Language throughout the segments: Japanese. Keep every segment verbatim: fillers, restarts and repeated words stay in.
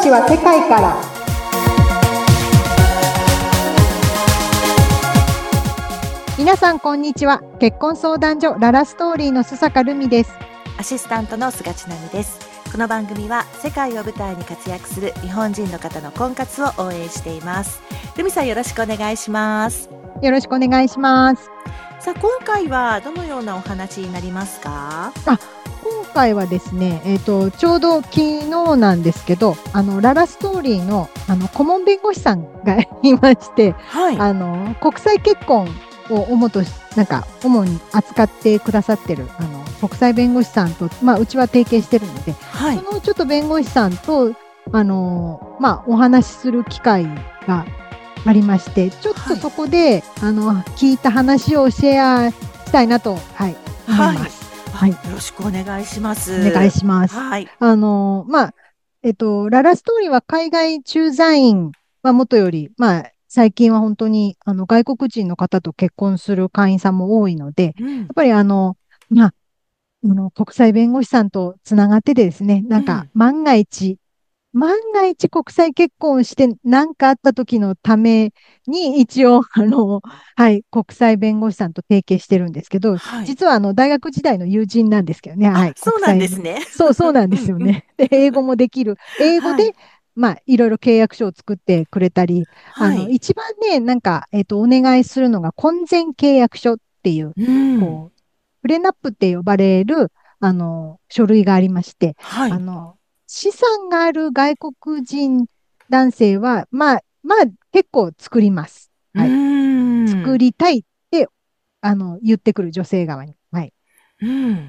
話は世界から。皆さんこんにちは。結婚相談所ララストーリーの須坂るみです。 アシスタントの菅千奈美です。この番組は世界を舞台に活躍する日本人の方の婚活を応援しています。るみさん、よろしくお願いします。 よろしくお願いします。 さあ、今回はどのようなお話になりますか？ あ、今回はですね、えーと、ちょうど昨日なんですけど、あのララストーリーのあの顧問弁護士さんがいまして、 はい、 あの国際結婚を主としなんか主に扱ってくださってるあの国際弁護士さんと、まあ、うちは提携してるので、 はい、 そのちょっと弁護士さんとあの、まあ、お話しする機会がありまして、ちょっとそこで、はい、あの聞いた話をシェアしたいなと、はい、思います。 はい、よろしくお願いします。 お願いします。 はい、 あの、まあ、えっと、ララストーリーは海外駐在員はもとより、まあ、最近は本当にあの外国人の方と結婚する会員さんも多いので、 うん、 やっぱりあの、まあ、あの国際弁護士さんとつながってですね、なんか万が一、万が一国際結婚して何かあった時のために一応、あの、はい、国際弁護士さんと提携してるんですけど、 はい、 実はあの大学時代の友人なんですけどね、はあ、 い、 そうなん国際、 ですね。 そうそうなんでうんうん、 すよね。で、英語もできる。英語で、 はい、 まあ、いろいろ契約書を作ってくれたり、あの、 はい、 一番ね、なんか、えっと、お願いするのが婚前契約書っていう、 うん、 こう、プレナップって呼ばれる、あの、書類がありまして、 はい、 あの、資産がある外国人男性は、まあ、まあ、結構作ります。 うーはい。作ん、 りたいって、あの、言ってくる女性側に。はい。 うん、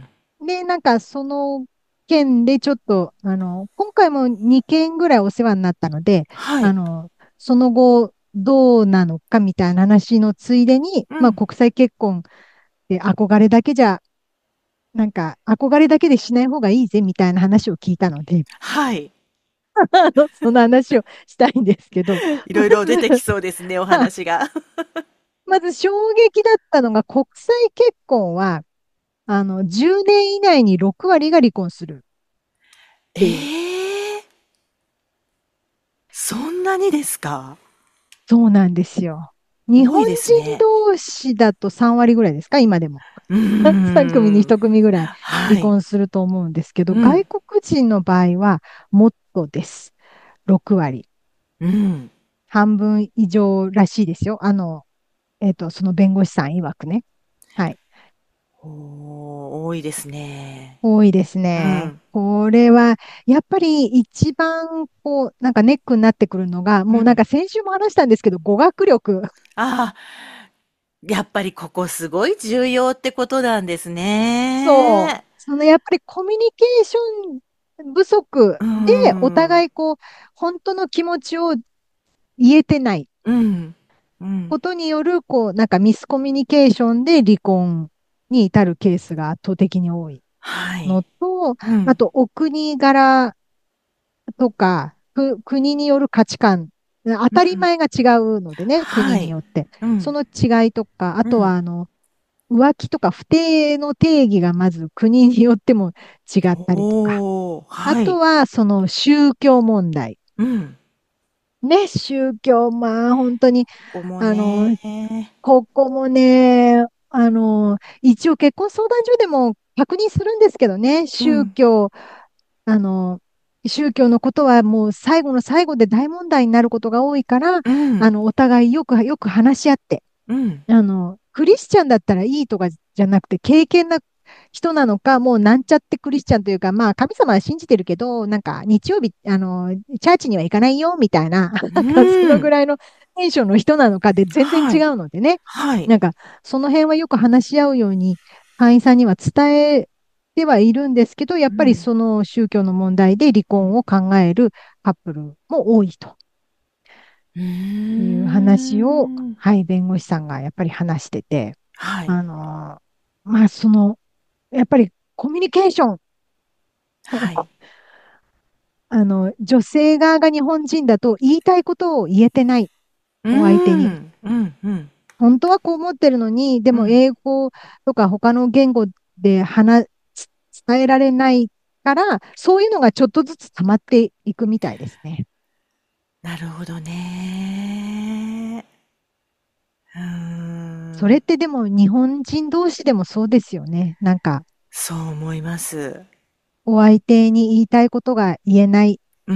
で、なんか、その件でちょっと、あの、今回もにけんぐらいお世話になったので、 はい、 あの、その後、どうなのかみたいな話のついでに、まあ、 うん、 国際結婚で憧れだけじゃ、なんか、憧れだけでしない方がいいぜみたいな話を聞いたので、 はい。 あのその話をしたいんですけど、 いろいまろ出てきず、 そうですね、お話が。 まず衝撃だったのが、国際結婚は、あの、じゅうねん以内にろく割が離婚するっていう。 ええ、そんなにですか？ そうなんですよ。日本多いです人ね。 同士だとさん割ぐらいですか、今でも。 うーさん組にん。 いち組ぐらい離はい。 婚すると思うんですけど、 うん。 外国人の場合はもっとです。ろく割。 うん。 半分以上らしいですよ。あの、えっと、その弁護士さん曰くね。はい。 おー、多いですね。 多いですね。 うん。 これは、やっぱり一番、こう、なんかネックになってくるのが、 うん。 もうなんか先週も話したんですけど、語学力。 ああ、やっぱりここすごい重要ってことなんですそう。 ね。 そのやっぱりコミュニケーション不足うーで、おん。 互いこう、本当の気持ちを言えてないうん。うん。 ことによる、こう、なんかミスコミュニケーションで離婚に至るケースが圧倒的に多いのはい。 と、 うん。 あと、お国柄とか、く、国による価値観、当たりうん。 前が違うのでね、国にはい。 よって。 うん。 その違いとか、あとは、 うん。 あの、浮気とか不貞の定義がまず国によっても違ったりとか。 おー、 あはい。 とは、その宗教問題。 うん。 ね、宗教、まあ、本当に、 ここもあの、 ね。 ここもね、あの、一応結婚相談所でも確認するんですけどね、 うん。 宗教、あの、宗教のことはもう最後の最後で大問題になることが多いから、 うん。 あの、お互いよく、よく話し合って、 うん。 あの、クリスチャンだったらいいとかじゃなくて、敬虔な人なのか、もうなんちゃってクリスチャンというか、まあ、神様は信じてるけど、なんか、日曜日、あの、チャーチには行かないよ、みたいな、 うなんか、そのぐん。 らいのテンションの人なのかで全然違はい。 うのでね。 はい。 なんか、その辺はよく話し合うように、会員さんには伝えてはいるんですけど、やっぱりうん。 その宗教の問題で離うん。 婚を考えるカップルも多いとうーいう話を、 ん。 はい、弁護士さんがやっぱり話してて、 はい。 あの、まあ、その、やっぱりコミュニケーション、 はい。 あの、女性側が日本人だと言いたいことを言えてない、 うーお相手に。 ん。うん。うん。 本当はこう思ってるのに、でもうん。 英語とか他の言語で話、伝えられないから、そういうのがちょっとずつ溜まっていくみたいですね。 なるほどね。うーん。 それってでも日本人同士でもそうですよね。なんか、 そう思います。 お相手に言いたいことが言えないうん。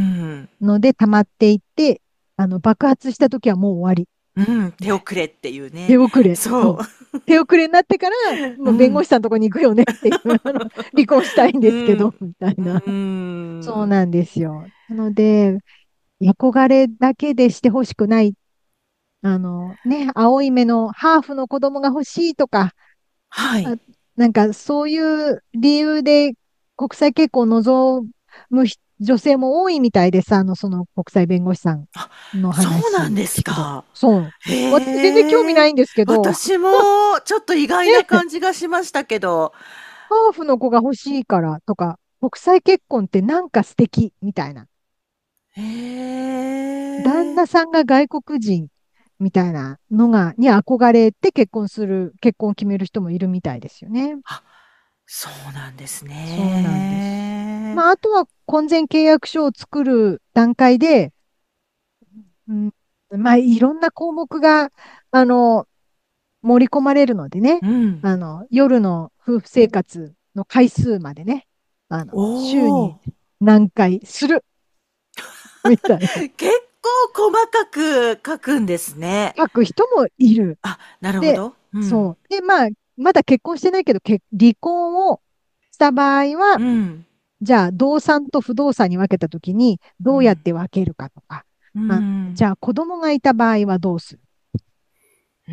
ので溜まっていって、あの、爆発した時はもう終わり。 うん、 みたいな。 手遅れっていうね。 手遅れ。そそう。手遅れになってから、 う。 もう弁護うん。 士さんのとこに行くよねっていう、あの、離婚したいんうん。 ですけど、みたいうな。 ーん。 そうなんですよ。なので、憧れだけでしてほしくない。あの、ね、青い目のハーフの子供が欲しいとか、あ、 はい。 なんかそういう理由で国際結婚を望むひ女性も多いみたいです。あの、その国際弁護士さんあ、 のそうなんです話聞くと。 か。 そう。私全然興味へえ。 ないんですけど、 私もちょっと意外なね、 感じがしましたけど。 ハーフの子が欲しいからとか、国際結婚ってなんか素敵みたいな。 へ旦え。 那さんが外国人みたいなのが、に憧れて結婚する、結婚を決める人もいるみたいですよね。 あ、そうなんですそうなんです。 ね。 まあ、あとは婚前契約書を作る段階で、うん、まあ、いろんな項目が、あの、盛り込まれるのでね、 うん。 あの、夜の夫婦生活の回数までね、あの、週におお。 何回するみたいな、 結構細かく書くんですね。 書く人もいる。 あ、なるほで、 ど。うん。 そう。で、まあ、まだ結婚してないけど、け離婚をした場合は、 うん。 じゃあ、動産と不動産に分けたときに、どうやっうん。 て分けるかとか、 うあ、じん。 ゃあ、子供がいた場合はどうする。 うん。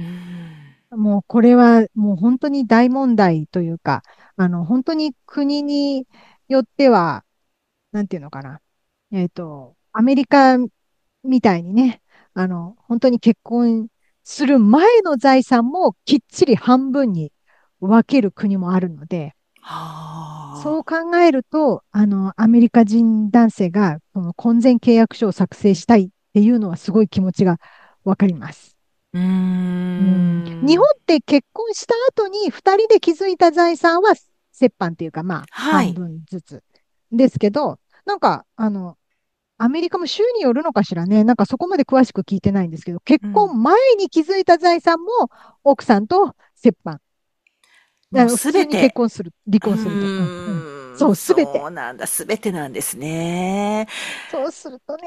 もう、これはもう本当に大問題というか、あの、本当に国によっては、なんていうのかな。えっと、アメリカみたいにね、あの、本当に結婚する前の財産もきっちり半分に分ける国もあるので、 はあ。 そう考えると、あの、アメリカ人男性がこの婚前契約書を作成したいっていうのはすごい気持ちがわかります。 うーうん、日本ん。 って結婚した後にふたりで築いた財産は折半っていうか、まあ、半はい。 分ずつですけど、なんか、あの、アメリカも州によるのかしらね。なんかそこまで詳しく聞いてないんですけど、結うん。 婚前に築いた財産も奥さんと折半。あもうの普通に結すべて。 婚する。離う婚すると。うん、うん。 ーん。 そう、すべて。 そうなんだ。すべてなんですね。 そうするとね、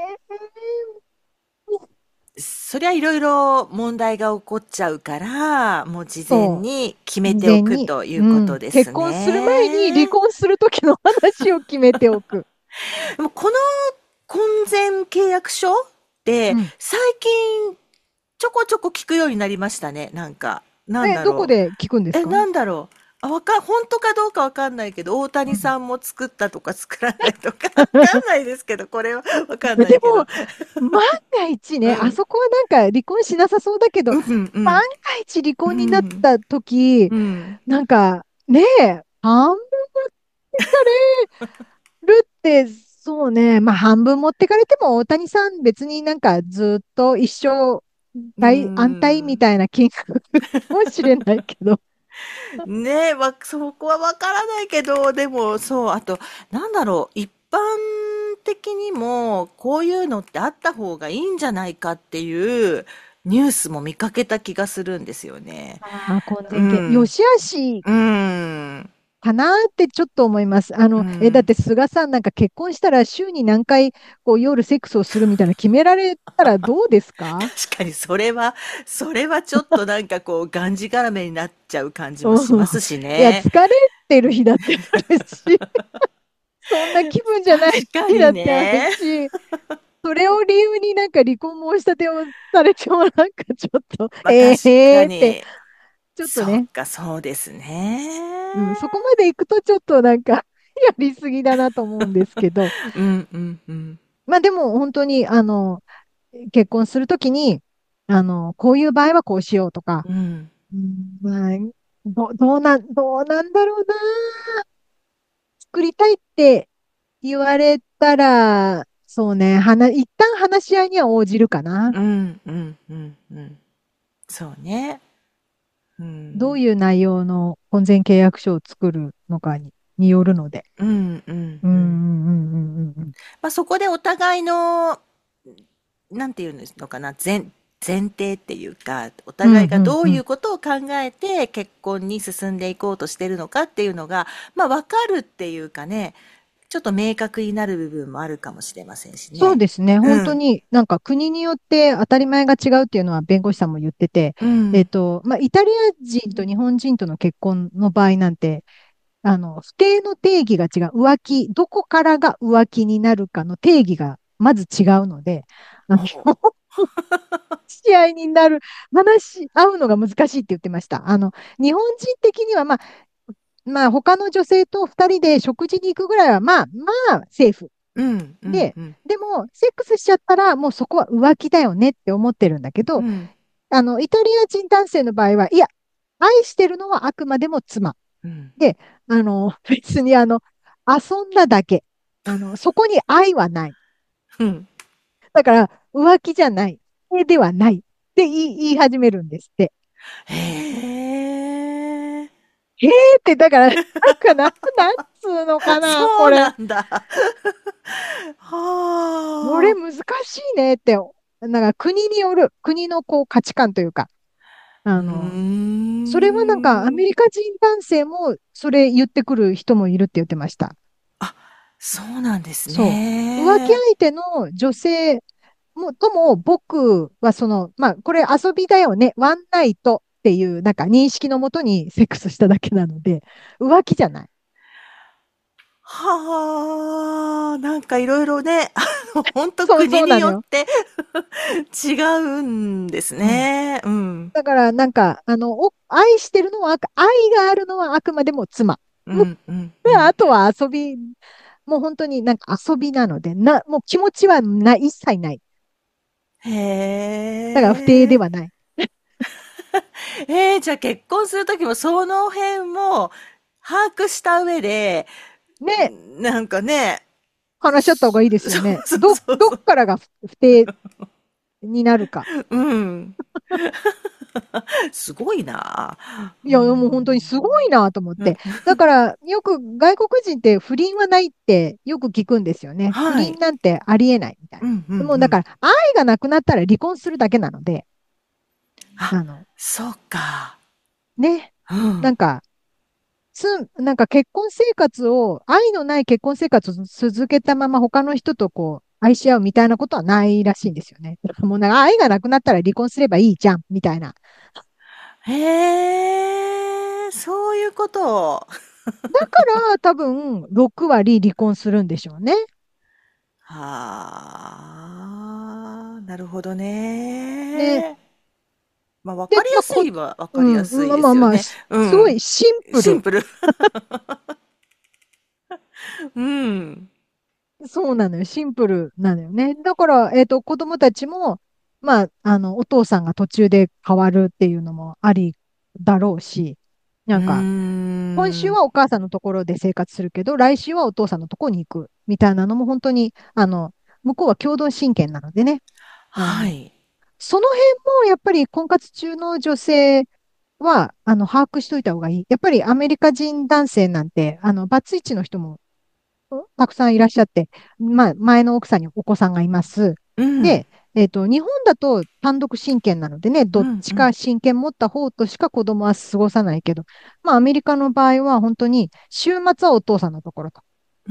そりゃいろいろ問題が起こっちゃうから、もう事前そに決う、事めてお前に、 くといううことん、結です婚する前に離ね。 婚する時の話を決めておく。 でもこの婚前契約書ってうん。 最近ちょこちょこ聞くようになりましたね。なんか、なんえ、 だろどこで聞くんでう。え、 すか？ なんだろう。あ、わか、本当かどうかわかんないけど、大うん。 谷さんも作ったとか作らないとか、わかんないですけど、これはわかんないけど。 でも、万が一ね、あうん。 そこはなんか離婚しなさそうだけど、 うん、う万ん、 が一離う婚になっん、 た時、 うん。 なんか、ねえ、半分持ってかれるって、そうね、まあ半分持ってかれても大谷さん別になんかずっと一生う大安泰みん。 たいな金額かもしれないけど、 ねえ、わ、そこはわからないけど、でも、そう、あと、なんだろう、一般的にも、こういうのってあった方がいいんじゃないかっていうニュースも見かけた気がするんですよね。 ああ、婚う前系、よん。 しあしうん。 かなってちょっと思います。あうの、え、だっん。 て菅さんなんか結婚したら週に何回こう夜セックスをするみたいな決められたらどうですか？ 確かにそれは、それはちょっとなんかこう、がんじがらめになっちゃう感じもうん。 しますしいや、 ね。 疲れてる日だってあるし、そんな気分じゃない確かに日だってあるね。 し、それを理由になんか離婚申し立てをされてもなんかちょっと、 まあ、確ええーって、 かに。 ちょっとね、 そっか、そうですね。 うん、そこまで行くとちょっとなんかやりすぎだなと思うんですけど、 うんうんうん。 まあでも本当に、あの、結婚するときに、あの、こういう場合はこうしようとか、 うん。 うん、まあ、ど、どうなん、どうなんだろうな。作りたいって言われたら、そうね、話、一旦話し合いには応じるかな。 うんうんうんうん。そうね。うん。 どういう内容の婚前契約書を作るのかに。 によるので。 うん、うん、 うん、ううん。 ん、うん、うん、うん。 まあ、そこでお互いの、なんていうのかな、前、前提っていうか、おうん、 互いがうん、うん。 どういうことを考えて結婚に進んでいこうとしてるのかっていうのが、まあ、わかるっていうかね、ちょっと明確になる部分もあるかもしれませんしね。 そうですね。 うん、 本当になんか国によって当たり前が違うっていうのは弁護士さんも言ってて、 うん、 えっと、まあ、イタリア人と日本人との結婚の場合なんて、あの、不定の定義が違う。浮気、どこからが浮気になるかの定義がまず違うので、あの、 ほう。 試合になる、話し合うのが難しいって言ってました。あの、日本人的には、まあ、まあ、他の女性と二人で食事に行くぐらいは、まあ、まあ、セーフ。 うん、うん、 で、 うん、 でも、セックスしちゃったら、もうそこは浮気だよねって思ってるんだけど、 うん、 あの、イタリア人男性の場合は、いや、愛してるのはあくまでも妻。 うん、 で、あの、別にあの、遊んだだけ。あの、そこに愛はない。 うん。 だから、浮気じゃない。えではない。って言い、言い始めるんですって。 へえ。 えーって、だから、なんかな、なんつうのかな、 そうなこれ。 んだ。 これはあ。 難しいねって、なんか国による、国のこう価値観というか、 うあの、 ーそれはなんかアメん。 リカ人男性もそれ言ってくる人もいるって言ってました。 あ、そうなんですそう。浮気ね。 相手の女性も、とも僕はその、まあ、これ遊びだよね。ワンナイトっていうなんか認識のもとにセックスしただけなので、浮気じゃない。 はあ、なんかいろいろね、あの、ほんとそう、 国にそうなのよ。 よって違うんですうん。 ね。うん。 だからなんか、あの、お愛してるのは、愛があるのはあくまでも妻。 うん、うん、うで、 ん。 あとは遊び、もう本当になんか遊びなので、な、もう気持ちはない、一切ない。 へだから不定でえ。 はない。 えー、じゃあ結婚するときもその辺も把握した上で、 ね、 なんかね、 話し合った方がいいですそよね。 うそうど、どっそうそう。 からが不不定になるか。 うん。すごいな。ういや、もう本当にん。 すごいなと思っうん。 て。だから、よく外国人って不倫はないってよく聞くんですよね。不はい。 倫なんてありえないみたいな。 うんうんうでも、だん。 から、愛がなくなったら離婚するだけなので、 あ、 あの、 そうか。 ね、 うん。 なんか、つ、なんか結婚生活を、愛のない結婚生活を続けたまま他の人とこう、愛し合うみたいなことはないらしいんですよね。もうなんか愛がなくなったら離婚すればいいじゃん、みたいな。 へえ、そういうことを。 だから多分ろく割離婚するんでしょうね。 はあ、なるほどね。 ね。まあ、わで、 かりやまあ、こ、 すいはわかりやうん、 すいまあまあまあ、 ですよね。 すうん。 すごいシンプル。 シンプル。うん。 そうなのよ。シンプルなのよね。だから、えっと、子供たちも、まあ、あの、お父さんが途中で変わるっていうのもありだろうし、 うーなんか、今週ん。 はお母さんのところで生活するけど、来週はお父さんのところに行くみたいなのも本当に、あの、向こうは共同親権なのでね。あの、 はい。 その辺もやっぱり婚活中の女性は、あの、把握しといた方がいい。やっぱりアメリカ人男性なんて、あの、バツイチの人もたくさんいらっしゃって、まあ、前の奥さんにお子さんがいます。 うん。 で、えっと、日本だと単独親権なのでね、どっうん、うん。 ちか親権持った方としか子供は過ごさないけど、まあ、アメリカの場合は本当に週末はお父さんのところと。 うん。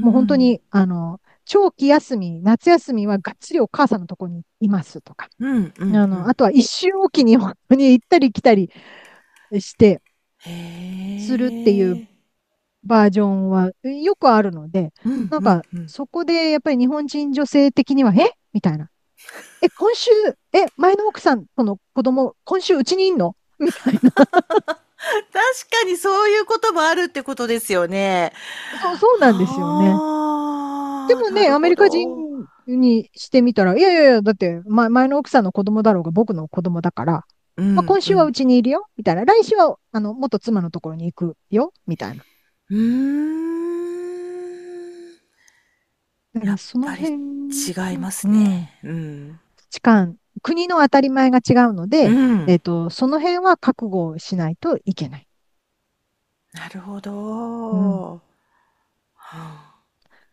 もう本当に、あの、長期休み、夏休みはがっつりお母さんのところにいますとか。 うん、うん、 あの、 うん。 あとは一周おきに本当に行ったり来たりしてへするっていうえ。 バージョンはよくあるので、 うん、うん、 なんか、 うん。 そこでやっぱり日本人女性的には、えみたいな。え、今週、え、前の奥さんとの子供、今週うちにいんのみたいな。 確かにそういうこともあるってことですよね。 そう、そうなんですよね。ではあ、 もね、 なるほアメリカ人ど。 にしてみたら、いやいやいや、だって、ま、前の奥さんの子供だろうが僕の子供だから、まあ、 うん、うん。 今週はうちにいるよみたいな。来週は、あの、元妻のところに行くよみたいな。 うーん。 だかやっらそのぱり辺、 違いますね。 うん、 うん。 価値観、国の当たり前が違うのうで、 ん。 えっと、その辺は覚悟しないといけない。 なるほうん。 ど。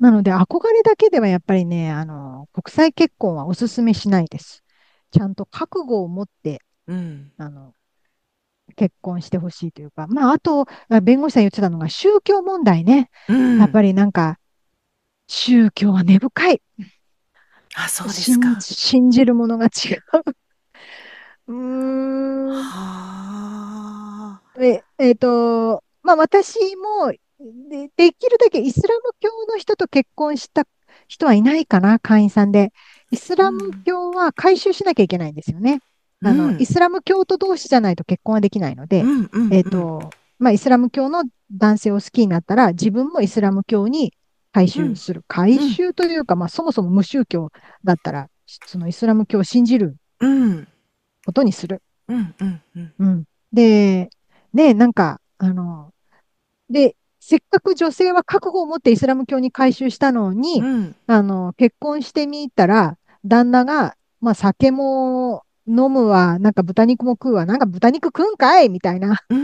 なので、憧れだけではやっぱりね、あの、国際結婚はお勧めしないです。ちゃんと覚悟を持って、 うん。 あの、結婚してほしいというか、まあ、あと、あ弁護士さん言ってたのが宗教問題ね。 うん。 やっぱりなんか、宗教は根深い。 あ、そうです信か。 じ、信じるものが違う。うーん。 はあ。 え、えっと、まあ私もで、できるだけイスラム教の人と結婚した人はいないかな、会員さんで。イスラムうん。 教は改宗しなきゃいけないんですよね。あの、イうん。 スラム教徒同士じゃないと結婚はできないので、 うん。うん。 えっうん。 と、まあイスラム教の男性を好きになったら、自分もイスラム教に改うん。 宗する。改うん。 宗というか、まあそもそも無宗教だったら、そのイスラム教を信じるうん。 ことにする。 うん。うん。うん。 うん。で、ね、なんか、あの、で、せっかく女性は覚悟を持ってイスラム教に改宗したのに、 うん。 あの、結婚してみたら、旦那が、まあ、酒も飲むわ、なんか豚肉も食うわ、なんか豚肉食うんかいみたいなうん。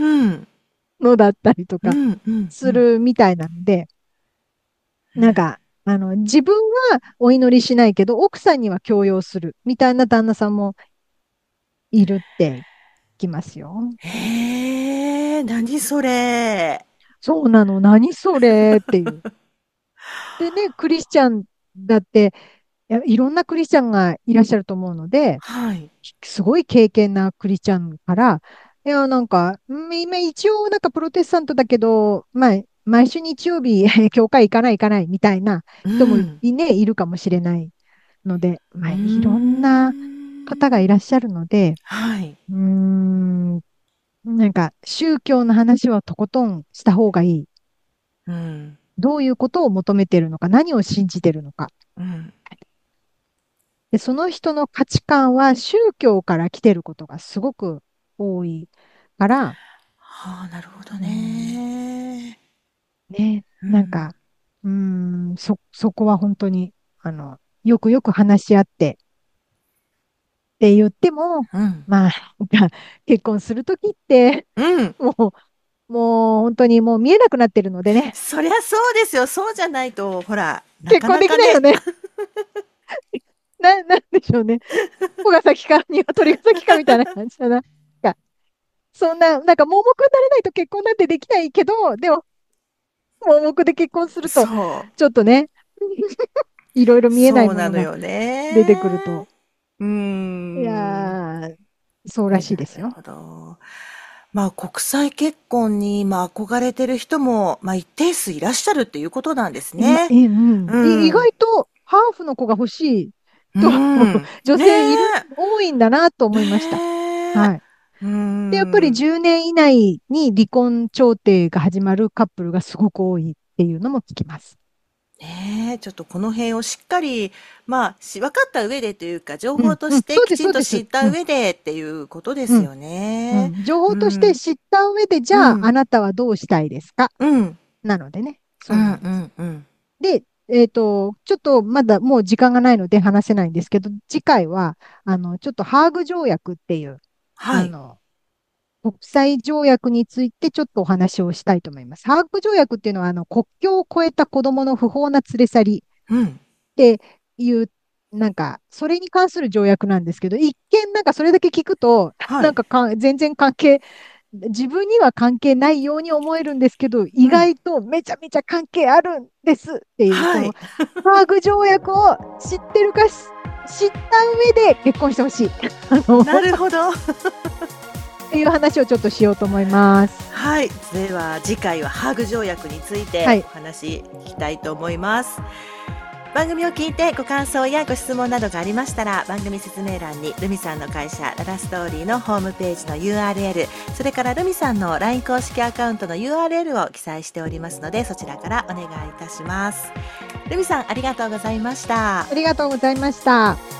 のだったりとかうん。うん。うすん。 るみたいなので、なんか、あの、自分はお祈りしないけど、奥さんには強要するみたいな旦那さんもいるって聞きますよ。 へえ、何それ。 そうなの、何それっていう。でね、クリスチャンだって、いやいろんなクリスチャンがいらっしゃると思うので、 はい。 すごい敬虔なクリスチャンから、いや、なんか、うん今一応なんかプロテスタントだけど、まあ、毎週日曜日、教会行かない行かないみたいなう人もいん。 ね、いるかもしれないので、 うーまあ、いろんな方がいん。 らっしゃるので、 はい。 うーん、なんか宗教の話はとことんした方がいい。 うん。 どういうことを求めているのか、何を信じているのか。 うん。 で、その人の価値観は宗教から来てることがすごく多いから、 はあ、なるほどうん、 ね。 ね、 うん。 なんか、うん、そ、そこは本当に、あの、よくよく話し合ってって言っても、 うん。 まあ、なんか結婚するときって、 うん。 もう、もう本当にもう見えなくなってるのでね、 そりゃそうですよ。そうじゃないと、ほら、なか結婚できなかね。 ないよね。な、なんでしょうね。子が先か、鶏が先かみたいな感じだな。なんかそんな、なんか盲目にならないと結婚なんてできないけど、でも盲目で結婚すると、 そう。 ちょっとね、いろいろ見えないものがそうなのよ出てくると、 ね。うーいん。 やー、そうらなしいですよ。 るほど。まあ、国際結婚に、まあ、憧れてる人も、まあ、一定数いらっしゃるっていうことなんです今、 ね。 え、うん。い意うん。 外とハーフの子が欲しいうと、 ん。 女ね性いる、 え。 多いんだなと思いました。 ねえ。 はい。 うーで、やっぱりん。 じゅうねん以内に離婚調停が始まるカップルがすごく多いっていうのも聞きます。 ねえ、ちょっとこの辺をしっかり、まあ、し分かった上でというか、情うん、うん。 報としてそうです、 きちんとそうです。 知ったうん、 上でっていうことでうん。 すよね。 うん、情報としてうん。 知った上で、じゃあ、 うん。 あなたはどうしたいですかうん。 なのでね、 うん。 そうなんです。 うん。うん。 で、えっと、ちょっとまだもう時間がないので話せないんですけど、次回は、あの、ちょっとハーグ条約っていう、 はい。 あの、国際条約についてちょっとお話をしたいと思います。ハーグ条約っていうのは、あの、国境を越えた子供の不法な連れ去りうん。 っていう、なんか、それに関する条約なんですけど、一見なんかそれだけ聞くと、 はい。 なんかか全然関係、自分には関係ないように思えるんですけど、意うん。 外とめちゃめちゃ関係あるんですっていう、このはい。 ハーグ条約を知ってるかし知った上で結婚してほしい。あの、っなるほど。 ていう話をちょっとしようと思います。 はい。では、次回はハーグ条約についてはい。 お話聞きたいと思います。番組を聞いてご感想やご質問などがありましたら、番組説明欄にルミさんの会社ララストーリーのホームページの ユーアールエル、それからルミさんの ライン 公式アカウントの ユーアールエル を記載しておりますので、そちらからお願いいたします。ルミさん、ありがとうございました。 ありがとうございました。